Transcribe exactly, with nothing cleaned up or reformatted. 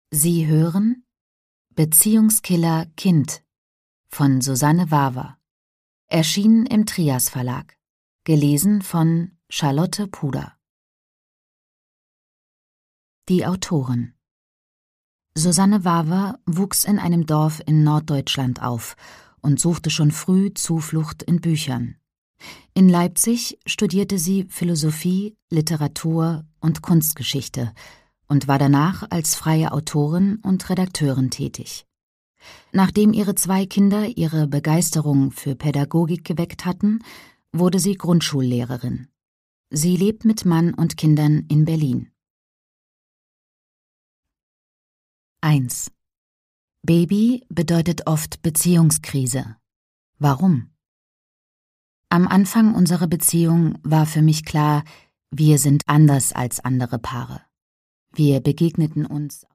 Sie hören Beziehungskiller Kind von Susanne Waver. Erschienen im Trias Verlag. Gelesen von Charlotte Puder. Die Autorin: Susanne Waver wuchs in einem Dorf in Norddeutschland auf und suchte schon früh Zuflucht in Büchern. In Leipzig studierte sie Philosophie, Literatur und Kunstgeschichte und war danach als freie Autorin und Redakteurin tätig. Nachdem ihre zwei Kinder ihre Begeisterung für Pädagogik geweckt hatten, wurde sie Grundschullehrerin. Sie lebt mit Mann und Kindern in Berlin. eins. Baby bedeutet oft Beziehungskrise. Warum? Am Anfang unserer Beziehung war für mich klar, wir sind anders als andere Paare. Wir begegneten uns